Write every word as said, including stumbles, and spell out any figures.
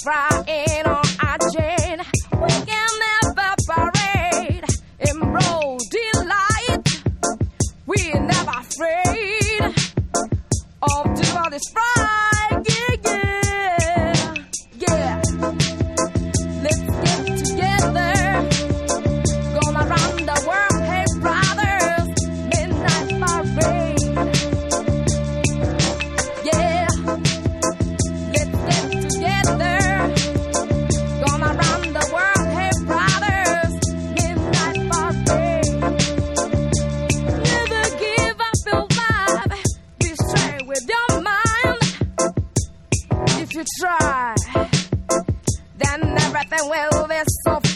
frying on our Jane. We can never parade in broad daylight. We're never afraid of doing this right. Yeah, yeah, yeah. Let's get together. Gonna run the world, hey brothers. Midnight parade. Yeah. Let's get together. Gonna run the world, hey brothers. Midnight parade. Never give up your vibe. Be straight with your mind. If you try, then everything will be so